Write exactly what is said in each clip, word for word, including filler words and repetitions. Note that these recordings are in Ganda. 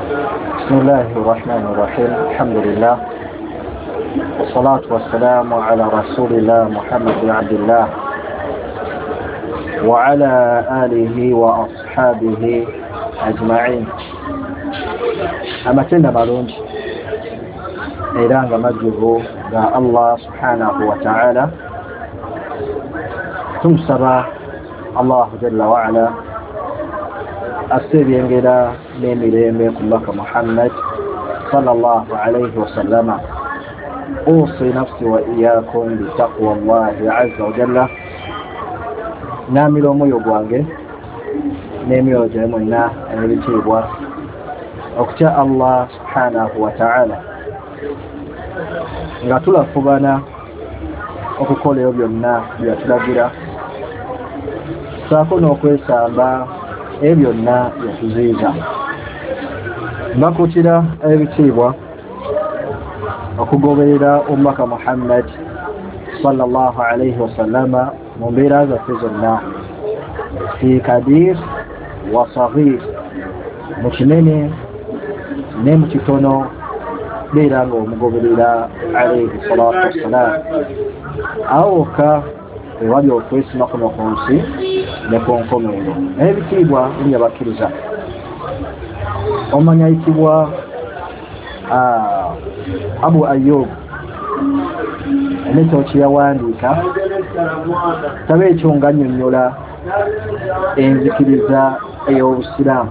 بسم الله الرحمن الرحيم الحمد لله والصلاة والسلام على رسول الله محمد بن عبد الله وعلى آله وأصحابه أجمعين. أما تنا مالونج إيران مجهو الله سبحانه وتعالى تمسر الله جل وعلا السيد ينجلا نيميليم يقول لك محمد صلى الله عليه وسلم أوصي نفسي وإياكم بتقوى الله عز وجل. ناملو مو يبوانجي نيميو جمعنا نبتيبوا أكتا الله سبحانه وتعالى ngatula fubana okukola ebyo byonna byatulagira saako n'okwesamba ebyo byonna byatuziiza. Mbakutira ebitiibwa okugoberera omubaka Muhammad sallallahu alayhi wasallama mu mbeera zaffe zonna, fi kabiir wa saghir, mu kinene ne mu kitono, beera nga omugoberera alayhi salatu wassalam. Awoka ewali okwesima kuno ku nsi ne ku nkomerero. Ebitiibwa biri abakkiriza. Omanya ayitibwa Abu Ayyub ekitabo kye yawandiika, kitabo ekyo nga annyonnyola enzikiriza ey'obusiraamu.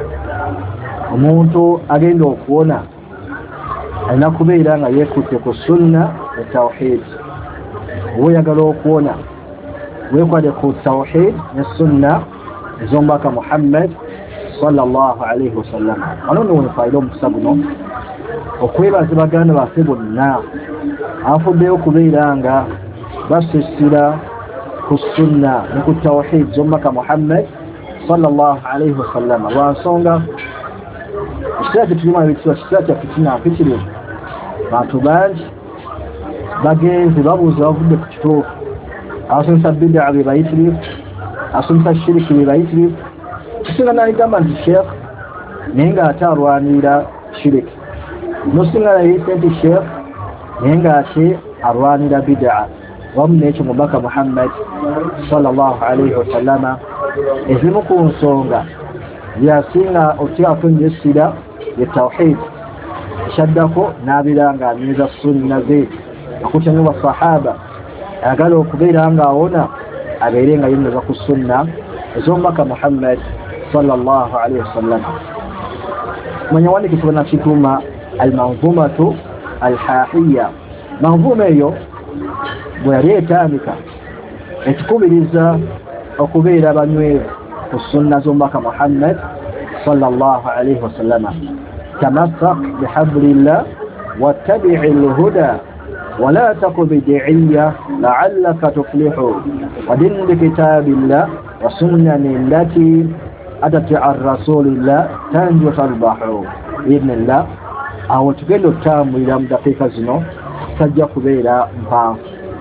Omuntu agenda okuwona alina kubeera nga yeekutte ku sunna e tawhid. Oba oyagala okuwona weekwate ku tawhid ne sunna ez'omubaka Muhammad sallallahu alayhi wasallam. Wano nno wefaire omukisa guno okwebaza baganda baffe bonna afuddeyo okubeera nga basisira ku sunna ne ku tawhid z'omubaka Muhammad sallallahu alayhi wasallam. Lwa nsonga ekiseera kyetulimu ebitiibwa kiseera kya fitina mpitirivu. Bantu bangi bagenze babuuza bavudde ku kituufu. Abasomesa bidaa be bayitirivu, abasomesa shiriki be bayitirivu. Kisinga n'ayigamba nti sheekh naye ng'ate alwanirira shiriki, nosinga nayise nti sheekh naye ng'ate alwanirira bidaa. Wamu n'ekyo mubaka Muhammad sallallahu alayhi wasallama ezimu ku nsonga yasinga otyafunye essira ye tawhid, ekyaddako n'abeera ng'anyiza sunna ze akutanye basahaba. Ayagala okubeera ng'awona abeere nga yennyeza ku sunna ez'omubaka Muhammad sallallahu alayhi wasallam. Manya wandika ekitabo nakituuma al-manzumatu al-hahiyya. Manzuma eyo bwe yali etandika ekikubiriza okubeera banywevu ku sunna z'omubaka Muhammad sallallahu alayhi wasallam. Tamassak bihablillah wattabi'i al-huda ولا تك بدعية لعلك تفلح ودن بكتاب الله وسنن التي أتت عن رسول الله تنجو تربح بإذن الله. أو تقول التام إلى دقيقة زنو تجاك بيلا مبان.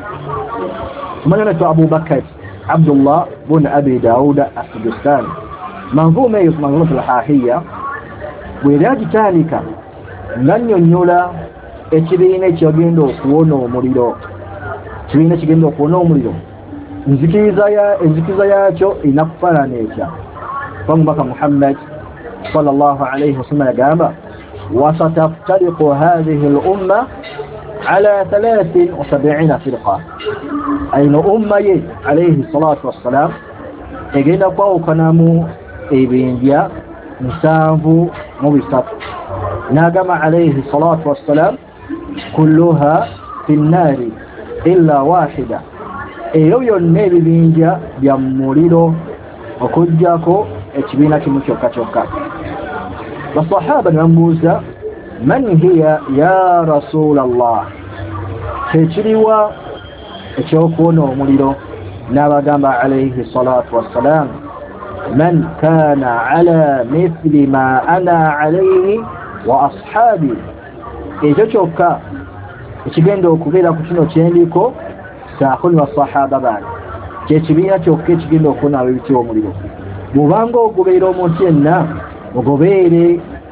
من ينتو أبو بكر عبد الله بن أبي داود السجستاني منظومة منظومة الحاحية وإذا تانيك لن ينيولا ekibiina ekyagenda okuwona omuliro. Ekibiina kigenda okuwona omuliro nzikiriza ya enzikiriza yakyo erina kufaanana etya. Omubaka Muhammad sallallahu alayhi wasallam yagamba wasataftariqu hadhihi al-umma ala thalathin wa sab'ina firqa. Ayino umma ye alayhi salatu wassalam egenda kwawukanamu ebinja musanvu mu bisatu. N'agamba alayhi salatu wassalam kulluha fi nnaari illa wahida. Eyo byonna ebibinja bya muliro okujjako ekibiina kimu kyokka kyokka. Basahaba ne bamubuuza man hiya ya rasulallah, kyekiriwa ekyokuwona omuliro? N'abagamba alayhi salatu wassalam man kana ala mithli ma ana alayhi wa ashabi. Ekyo kyokka ekigenda okubeera ku kino kyendiko saako ne basahaba bange, kyekibiina kyokka ekigenda okuwona ab'ebitiibwa omuliro. Bw'obanga ogoberera omuntu yenna ogobeere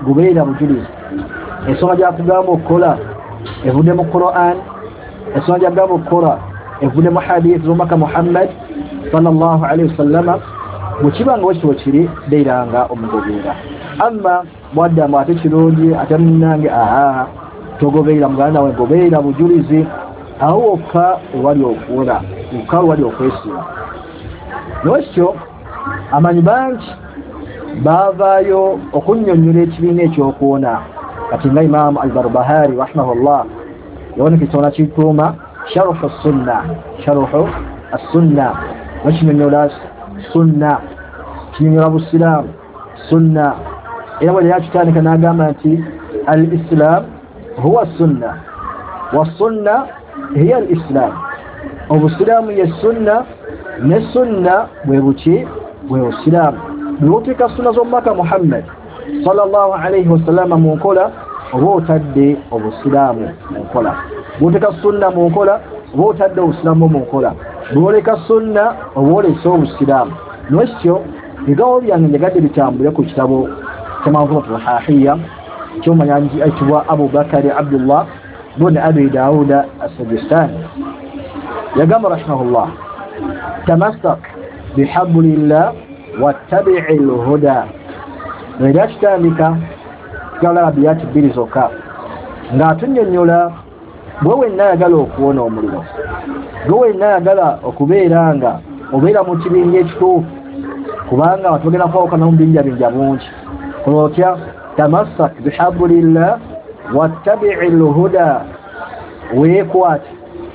gubeera bujulizi. Ensonga gyakugamba okukola evudde mu Quran, ensonga gyakugamba okukola evudde mu hadith z'omubaka Muhammad sallallahu alaihi wasallama, bwekibanga wekityo kiri beeranga omugoberera. Amma bwaddamu ate kirungi ate munnange aha togoberera muganda we, goberera bujulizi awo wokka ewali okuwona, wokka ewali okwesiba. Nokityo amanyi bangi baavaayo okunnyonnyola ekibiina ekyokuwona. Kati nga Imam al-Barbahari rahimahullah yawoneka ekitona kituuma sharuhu sunna, sharuhu as-sunna, wakinyonnyola sunna, kinyonnyola busiraamu sunna. Era bwe yakitandika n'agamba nti al-islam huwa sunna wa sunna hiya al-islam, obusiraamu ye sunna ne sunna bwe buki bwe busiraamu. Bw'oteeka sunna z'omubaka Muhammad sallallahu alaihi wasallam mu nkola oba otadde obusiraamu mu nkola, bw'oteeka sunna mu nkola oba otadde obusiraamu mu nkola, bw'oleka sunna oba olese obusiraamu. Nekityo ebigambo byange njagadde bitambule ku kitabo ky'Amanzumatul Hahiyya ky'omanya ayitibwa Abu Bakari Abdullah bun Abi Dawuda as-Sijistani. Yagamba rahimahullah, tamassak bihablillah wattabi'il huda. Era kitandika gala abiyati bbiri zokka ng'atunnyonnyola gwe wenna ayagala okuwona omuliro, gwe wenna ayagala okubeera nga obeera mu kibinja ekituufu, kubanga batugenda kwawukana mu binjabinja bungi. Kola otya? Tamassak bihablillah wattabi'il huda, weekwate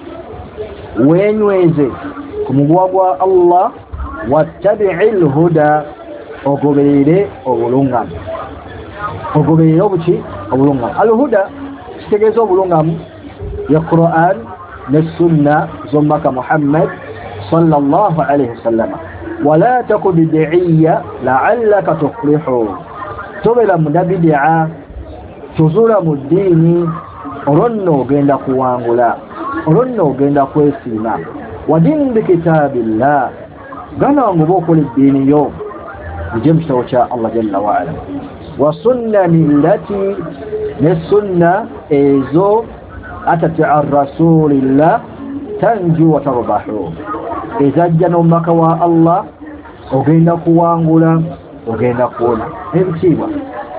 weenyweze ku muguwa gwa Allah, wattabi'il huda, ogoberere obulungamu, ogoberere obuki obulungamu. Al-huda kitegeeza obulungamu ya Quran ne sunna z'omubaka Muhammad sallallahu alaihi wasallam. Wala taku bid'iyya la'allaka tuflihu, tobera mudabid'a tuzula mu ddiini olwo nno ogenda kuwangula, olwo nno ogenda kwesiima. Wadin bikitabillah, gana wanguba okola eddiini yo ije mu kitabo kya Allah jalla wa ala, wa sunnani allati, ne sunna ezo atati an rasulillah tanju wa tarbahu, ezajja n'omubaka wa Allah ogenda kuwangula, ogenda kuwona. Ebitiibwa,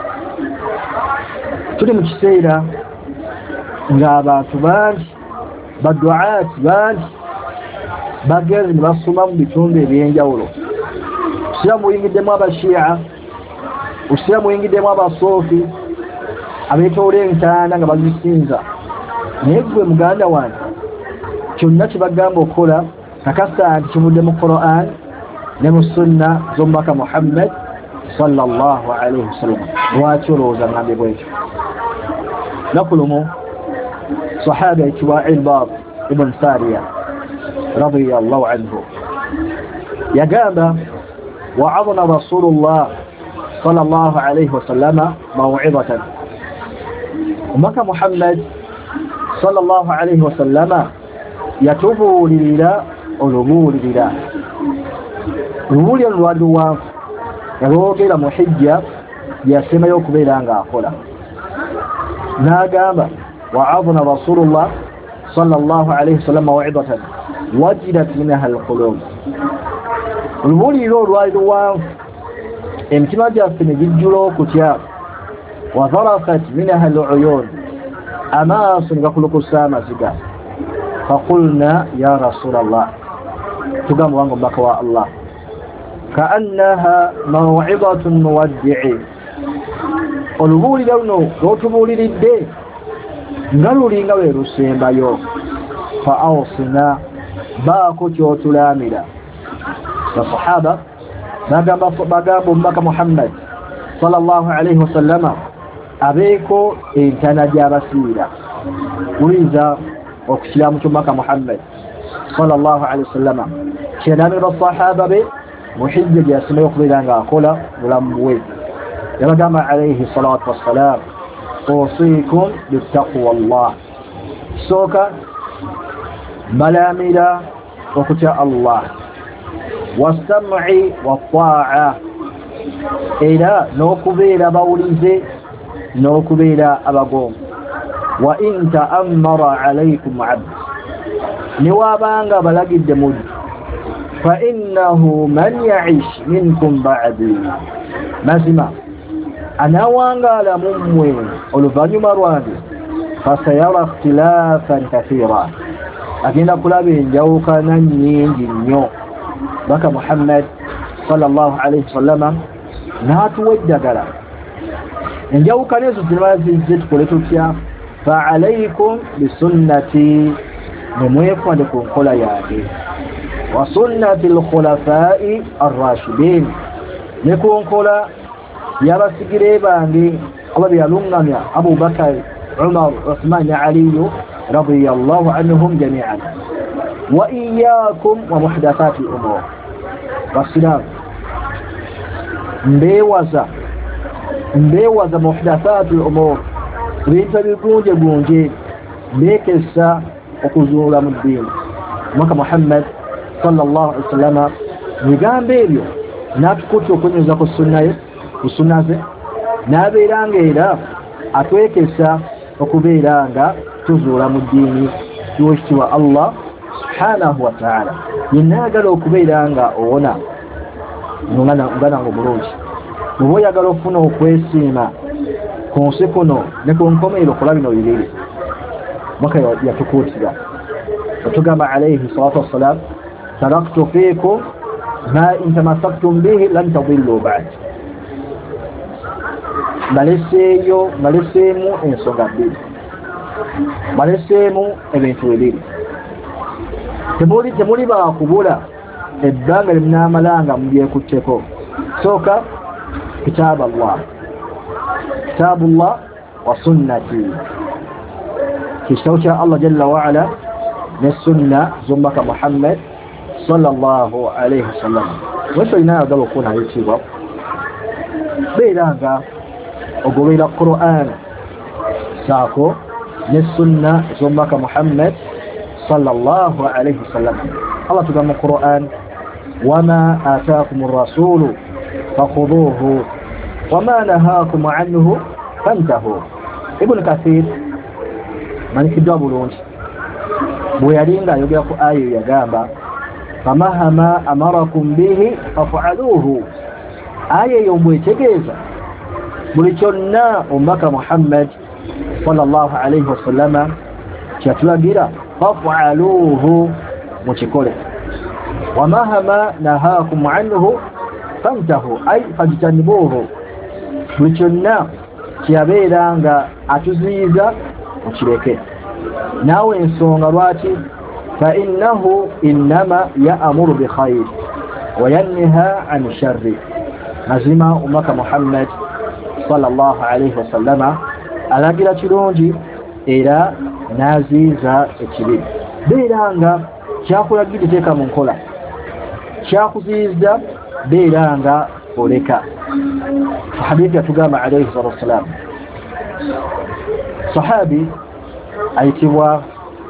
tuli mu kiseera ng'abantu bangi baduaati bangi bagenze ne basoma mu bitundu ebyenjawulo. Obusiraamu buyingiddemu abashiya, obusiraamu buyingiddemu abasoofi, abeetoola entanda nga bazisinza. Naye gwe muganda wange, kyonna kye bagamba okukola kakasa nti kivudde mu Quran ne mu sunna z'omubaka Muhammad sallallahu alaihi wasallam. Lwaki olowooza ngambe bwekyo? Lunaku lumu sahaba ayitibwa Irbad ibn Sariya radiyallahu anhu yagamba, wa'adhana rasulullah sallallahu alaihi wasallama maw'idatan, omubaka Muhammad sallallahu alaihi wasallama yatubuulirira olubuulirira. Olubuulirira lwali luwanvu, yalwogera mu hijja yasembayo okubeera ng'akola. N'agamba, wa'adhana rasulullah sallallahu alaihi wasallam maw'idatan wajilat minha alqulub. Olubuulirira olwali luwanvu, emitima gyaffe ne gijjula okutya. Wa dharafat minha aluyun, amaaso ne gakulukusa amaziga. Faqulna ya rasulallah, tugamba wange omubaka wa Allah, kaannaha maw'idatun muwaddi'i, olubuulira luno lw'otubuuliridde nga lulinga lwe lusembayo. Fa awsina, baako ky'otulaamira. Basahaba bagamba bagamba omubaka Muhammad sallallahu alaihi wasallama abeeko entana gy'abasiira. Wuliriza okukiramu ky'omubaka Muhammad sallallahu alaihi wasallama kyelaamira basahaba be mu hijja gye yasembayo okubeera ng'akola bulamu bwe. Yabagamba alaihi salatu wassalam, usikum bittaqwa Allah, kisooka mbalaamira okutya Allah, wassam'i wattaa'a, era n'okubeera bawulize n'okubeera abagonvu. Wa in ta'ammara alaykum abd, ne wabanga balagidde muddu, fa innahu man ya'ish minkum ba'di, mazima anawangala mummwe oluvannyuma lwange, fasayara ikhtilafan kathira, agenda kulaba enjawukana nnyingi nnyo. Baka Muhammad sallallahu alayhi wasallama n'atuwa eddagala. Enjawukana ezo zibazizze tukole tutya? Fa alaykum bisunnati, nemwekwande ku nkola yange, wa sunnati al-khulafai ar-rashidin, ne ku nkola yabasigire bange aba byalungamya Abu Bakar, Umar, Uthman ne Ali radiyallahu anhum jami'an. Wa iyyakum wa muhdathati al-umur, basiram mbewaza mbewaza muhdathati al-umur, bintu bigunje gunje bekesa okuzuula mu ddiini. Mwaka Muhammad sallallahu alaihi wasallam nigambe ebyo n'atukuta okunyuza ku sunna ye, ku sunna ze, n'abeeranga era atwekesa okubeera nga tuzuula mu ddiini y'ekitiibwa Allah subhanahu wa ta'ala. Yenna ayagala okubeera nga owona ngana ngo bulungi. Bw'oba oyagala okufuna okwesiima ku nsi kuno ne ku nkomerero kola bino bibiri. Mwaka yatukuutira otugamba alayhi salatu wassalam, taraktu fiikum ma in tamassaktum bihi lan tadillu ba'd, baleseeyo baleseemu ensonga bbiri, baleseemu ebintu bibiri, temuli temuli baakubula ebbanga limunaamalanga mubyekutteko. Sooka kitaabu Allah, kitaabu Allah wa sunnati, kitabo kya Allah jalla wa ala ne sunna z'omubaka Muhammad sallallahu alayhi wasallam. Weso ina ayagala okufuna ayitibwa beera nga ogoberera Qur'an saako ne sunna z'omubaka Muhammad sallallahu alayhi wasallam. Allah tugamba mu Qur'an, wama ataakum ar-rasulu fakhuduhu wama nahakum anhu fantahu. Ibn Kathir manikiddwa bulungi bwe yali nga ayogera ku ayo yagamba, famahama amarakum bihi faf'aluhu. Aya eyo mbwetegeeza buli kyonna omubaka Muhammad sallallahu alayhi wasallama kyatulagira, faf'aluhu, mukikole. Wamahama nahakum anhu fantahu, ay fajtanibuhu, buli kyonna kyabeera nga atuziyiza mukireke. Naawe ensonga lwaki? Fa innahu innama ya'muru bi khayr wa yanha 'an sharri. Mazima umaka Muhammad sallallahu alayhi wasallama alagira kirungi era naziza ekibi. Beera nga kyakulagidde teeka mu nkola, kyakuziyiza beera nga oleka. Hadithi yatugamba alayhi salatu wassalam, sahabi ayitibwa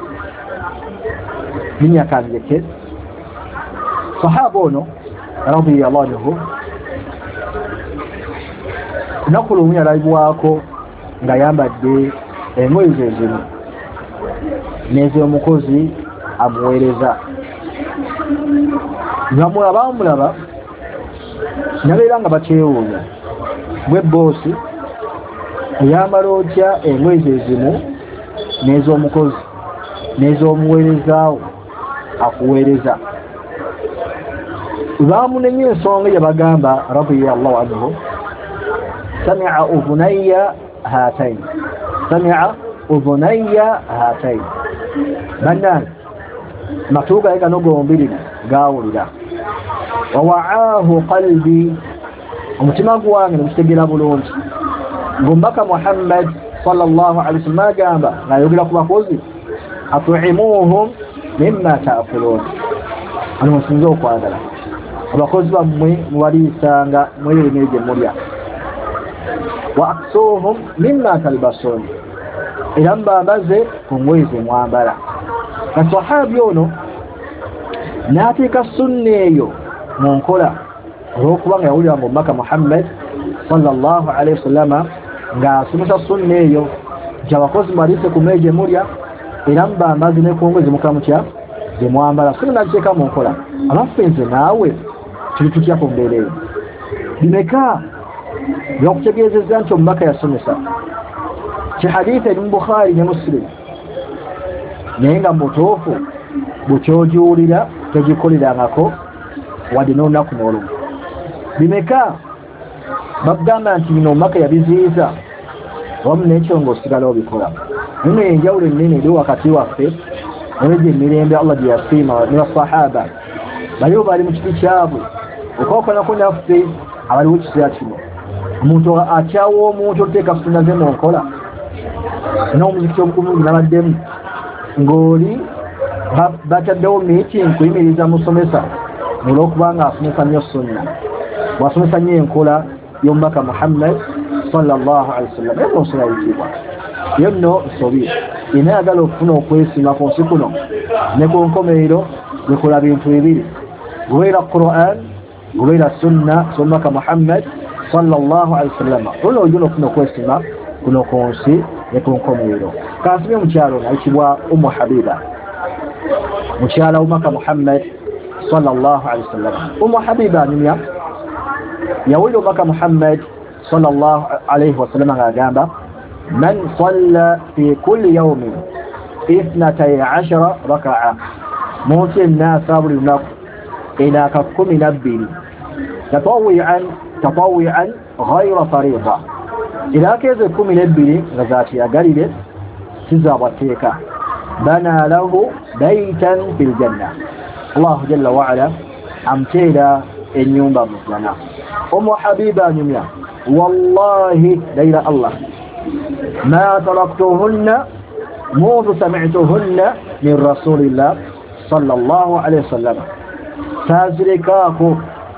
Minyakanjeke. Sahaba ono radiyallahu anhu lunaku lumu yalabibwako nga yambadde engoye ze zimu n'ez'omukozi amuweereza. Bamulaba nabeera nga bakyewuunya, bwe boosi oyambala otya engoye ze zimu n'ez'omukozi n'ez'omuweerezaawo akuweereza? Baamunenya ensonga yabagamba radiyallahu anhu, sami'a udhunayya hatayn, sami'a udhunayya hatayn, bannange matu gange gano gombiri gaawulira, wa wa'aahu qalbi, omutima gwange negukitegeera bulungi. Ng'omubaka Muhammad sallallahu alayhi wasallam agamba ng'ayogera ku bakozi, atu'imuhum mimma ta'kulun, ano musinze okwagala abakozi bammwe mubaliisanga mwebyo gye mulya. Wa aksuhum mimma talbasun, era mbambaze ku ngoye ze mwambala. Kasahabi ono n'ateeka sunna eyo mu nkola olw'okuba nga yawulira ng'omubaka Muhammad sallallahu alayhi wasallama ng'asomesa sunna eyo nti abakozi mbaliise ku mmere gye mulya era muba amazzi ne kongo ezimukira mu kya gye mwambala sunna nagiteeka mu nkola. abaffe nze naawe tuli tutya ku mbeera eyo? bimeka byakutegeezezza nti omubaka yasomesa ki hadithi eri mu Bukhari ne Muslim naye nga mutuufu bukyojuwulira togikolerangako wadde n'olunaku n'olumu? bimeka bagamba nti bino omubaka yabiziyiza wamu n'ekyo ng'osigala obikola? nino enjawulo ennene eri wakati waffe nebegye emirembe Allah gye yasiima ne basahaba baliwo bali mu kiti kyabwe okwakolako naffe abaliwo ekiseera kino. omuntu akyawa omuntu oteeka sunna ze mu nkola n'omuzikiti omukulungi nabaddemu ng'oli bataddewo meeting kuyimiriza musomesa olw'okubanga asomesa nnyo sunna bw'asomesa nnyo enkola y'omubaka Muhammad sallallahu alaihi wasallam naye onsula yitibwa yo nno nsobi ina yagala okufuna okwesiima ku nsi kuno ne ku nkomerero bikola bintu bibiri: gubeera Quran, gubeera sunna z'omubaka Muhammad sallallahu alaihi wasallam. olwo ojja okufuna okwesiima kuno ku nsi ne ku nkomerero. kansibye mukyalo ayitibwa Ummu Habiba, mukyala w'omubaka Muhammad sallallahu alaihi wasallam. Ummu Habiba nyumya yawulira omubaka Muhammad sallallahu alaihi wasallam ng'agamba man salla fi kulli yawmin ithnatay ashara raka'a, muntu yenna asaba buli lunaku enaka kumi nabbiri tatawwi'an tatawwi'an ghayra fariida, era akeeze kumi nabbiri nga zakiyagalire sizabwateeka. bana lahu baytan fil janna, Allahu jalla wa ala amteera ennyumba mu janna. Ummu Habiba nyumya wallahi layla Allah ma taraktuhunna mundu sami'tuhunna min rasulillah sallallahu alayhi wasallam, sazirekaako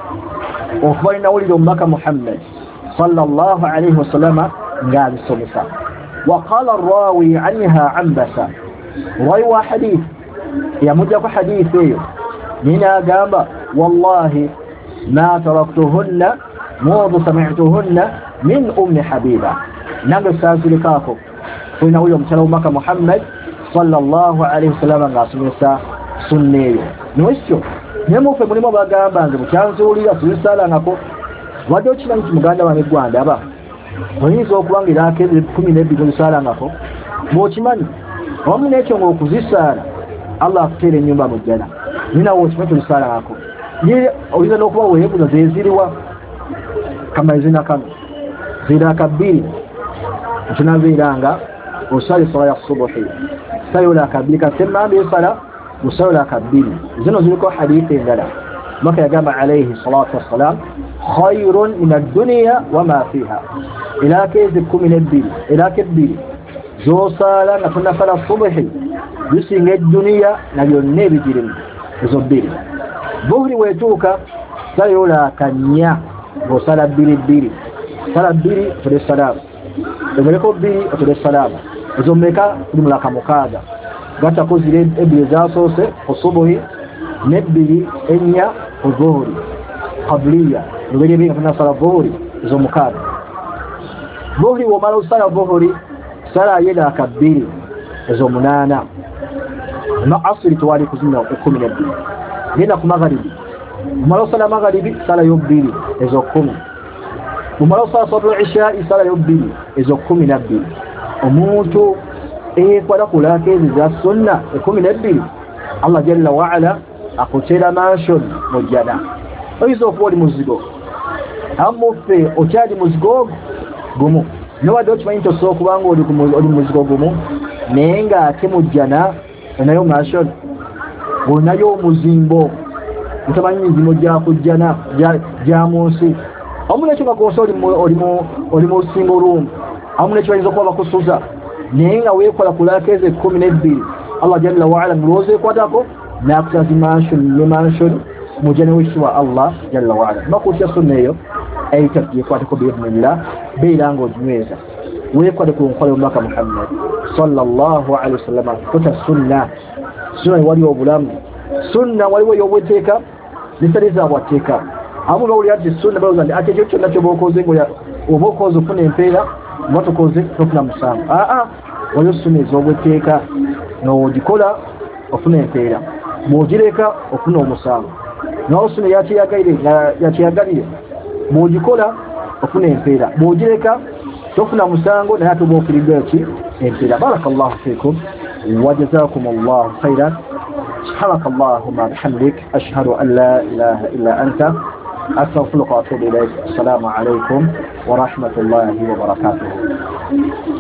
okuba ninawulira omubaka Muhammad sallallahu alayhi wasallam ng'abisomesa. وقال الراوي عنها عنبسة روى حديث يمجك حديث هنا قام والله ما تركتهن منذ سمعتهن من أم حبيبة. نقل ساسلكاكم فإنه يوم تلو مكة محمد صلى الله عليه وسلم ناسمسا سنيو نوشو nemo fe mulimo bagamba nze mukyanzuulira tulisala nako wadde okimanyi nti muganda wange gwandaba oyinza okubangira akeze kumi n'ebbiri olisala ngako bw'okimanyi wamu n'ekyo ng'okuzisaala Allah akuteera ennyumba mu jjana ninawe okimanyi tulisala ngako ye oyinza n'okuba weebuuza zeeziriwa kamazina kano ziraka bbiri ekinabeeranga osala esala ya subuhi sayola akabbiri kasemambi esala usaula kabili zino ziliko hadithi endala maka yagamba alayhi salatu wassalam khayrun min ad-dunya wama fiha ila kezi kumi n'ebbiri ila kebbiri zosala nga tunasala subuhi bisinga eduniya na byonna ebigirimu ezo bbiri. buhuri wetuuka sayola kanya ng'osala bbiri bbiri sala bbiri otole salaamu emereko bbiri otole salaamu ezo mmeka tuli mulaka mukaaga gatako zire ebbiri zasoose osubuhi n'ebbiri ennya ozuhuri qabliya lubiri ebiri nga tunasala zuhuri ezo mukaaga. zuhuri womala osala zuhuri sala yedaka bbiri ezo munaana. ma asiri twali kuzina ekkumi n'ebbiri genda ku magharibi omala osala magharibi sala yo bbiri ezo kkumi omala osala salatul ishaa'i sala yo bbiri ezo kkumi n'ebbiri. omuntu ekwala kulaka ezi za sunna ekkumi n'ebbiri Allah jalla wa ala akuteera mansion mu jjana. oyinza okuba oli muzigo amuffe okyali muzigo gumu newadde okimanyi nti osobola okuba nga oli muzigo gumu naye ng'ate mu jjana onayo mansion onayo omuzimbo utamanyi mizimbo gyakujjana gya mu nsi. amu nekyo nga kosa oli mu single room amu nekyo bayinza okuba bakusuza naye nga weekola kulaka ezi ekkumi n'ebbiri Allah jalla wa ala mulowooza ekwatako n'akutazi mansion ne mansion mu jjana w'ekitiibwa Allah jalla wa ala. bakutya sunna eyo eyitatu yekwateko biidhnillah beera ng'oginyweza weekwate ku nkola y'omubaka Muhammad sallallahu alaihi wasallam. kota sunna sunna wali obulamu sunna waliwo y'obweteeka zitali zaabwateeka. amu bawulira nti sunna balowooza nti ate ekyo kyonna kyoba okoze oba okoze ofuna empeera watukoze tofuna musango aa oyo sunna ez'obweteeka n'ogikola ofuna empeera bw'ogireka ofuna omusango nawo sunna yakiyagalire bw'ogikola ofuna empeera bw'ogireka tofuna musango naye ate bw'ofiiriddwa eki empeera. Barakallahu fikum wa jazakumullahu khairan. سبحانك اللهم وبحمدك أشهد أن لا إله إلا أنت أستغفرك وأتوب إليك. السلام عليكم ورحمة الله وبركاته.